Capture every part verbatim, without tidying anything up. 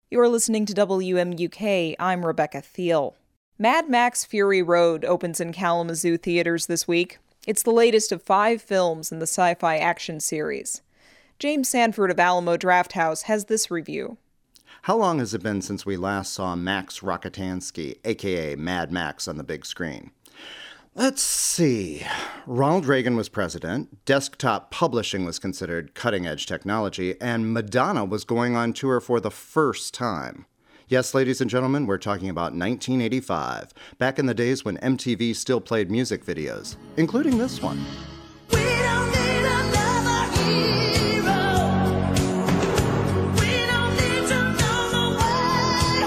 You're listening to W M U K. I'm Rebecca Thiel. Mad Max Fury Road opens in Kalamazoo theaters this week. It's the latest of five films in the sci-fi action series. James Sanford of Alamo Drafthouse has this review. How long has it been since we last saw Max Rokitansky, aka Mad Max, on the big screen? Let's see. Ronald Reagan was president, desktop publishing was considered cutting-edge technology, and Madonna was going on tour for the first time. Yes, ladies and gentlemen, we're talking about nineteen eighty-five, back in the days when M T V still played music videos, including this one. We don't need another hero. We don't need to know the way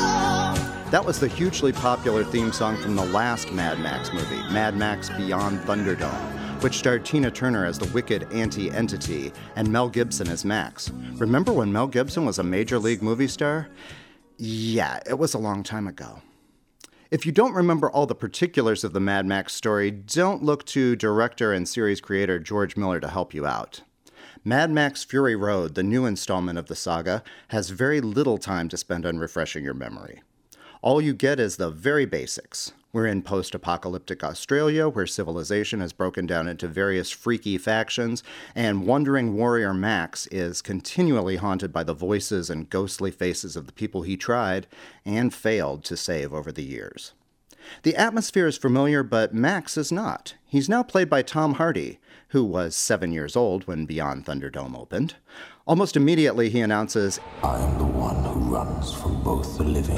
home. That was the hugely popular theme song from the last Mad Max movie, Mad Max Beyond Thunderdome, which starred Tina Turner as the wicked anti-entity and Mel Gibson as Max. Remember when Mel Gibson was a major league movie star? Yeah, it was a long time ago. If you don't remember all the particulars of the Mad Max story, don't look to director and series creator George Miller to help you out. Mad Max Fury Road, the new installment of the saga, has very little time to spend on refreshing your memory. All you get is the very basics. We're in post-apocalyptic Australia, where civilization has broken down into various freaky factions, and wandering warrior Max is continually haunted by the voices and ghostly faces of the people he tried and failed to save over the years. The atmosphere is familiar, but Max is not. He's now played by Tom Hardy, who was seven years old when Beyond Thunderdome opened. Almost immediately, he announces, I am the one who runs from both the living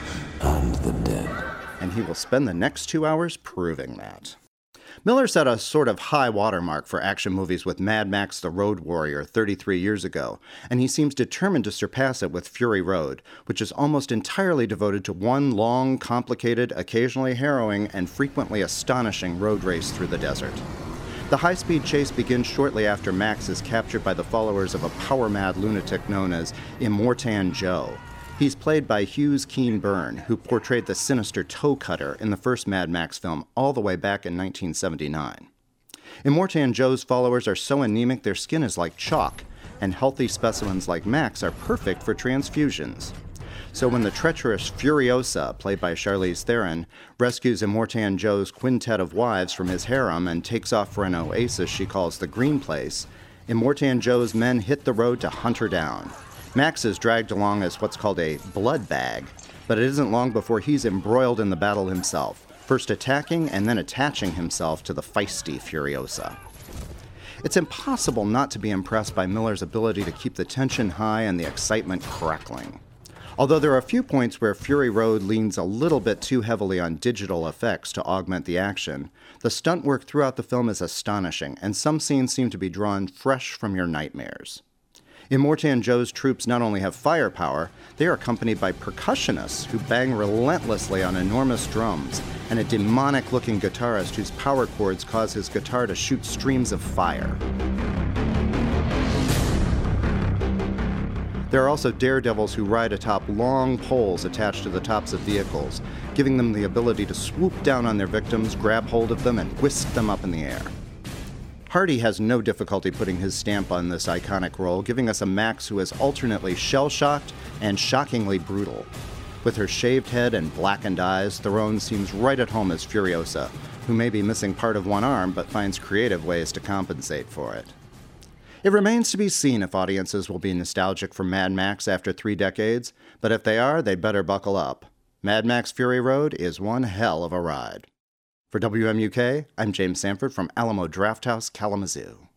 and the dead. And he will spend the next two hours proving that. Miller set a sort of high watermark for action movies with Mad Max the Road Warrior thirty-three years ago, and he seems determined to surpass it with Fury Road, which is almost entirely devoted to one long, complicated, occasionally harrowing, and frequently astonishing road race through the desert. The high-speed chase begins shortly after Max is captured by the followers of a power-mad lunatic known as Immortan Joe. He's played by Hughes Keene Byrne, who portrayed the sinister toe cutter in the first Mad Max film all the way back in nineteen seventy-nine. Immortan Joe's followers are so anemic their skin is like chalk, and healthy specimens like Max are perfect for transfusions. So when the treacherous Furiosa, played by Charlize Theron, rescues Immortan Joe's quintet of wives from his harem and takes off for an oasis she calls the Green Place, Immortan Joe's men hit the road to hunt her down. Max is dragged along as what's called a blood bag, but it isn't long before he's embroiled in the battle himself, first attacking and then attaching himself to the feisty Furiosa. It's impossible not to be impressed by Miller's ability to keep the tension high and the excitement crackling. Although there are a few points where Fury Road leans a little bit too heavily on digital effects to augment the action, the stunt work throughout the film is astonishing, and some scenes seem to be drawn fresh from your nightmares. Immortan Joe's troops not only have firepower, they are accompanied by percussionists who bang relentlessly on enormous drums, and a demonic-looking guitarist whose power chords cause his guitar to shoot streams of fire. There are also daredevils who ride atop long poles attached to the tops of vehicles, giving them the ability to swoop down on their victims, grab hold of them, and whisk them up in the air. Hardy has no difficulty putting his stamp on this iconic role, giving us a Max who is alternately shell-shocked and shockingly brutal. With her shaved head and blackened eyes, Theron seems right at home as Furiosa, who may be missing part of one arm but finds creative ways to compensate for it. It remains to be seen if audiences will be nostalgic for Mad Max after three decades, but if they are, they better buckle up. Mad Max Fury Road is one hell of a ride. For W M U K, I'm James Sanford from Alamo Drafthouse, Kalamazoo.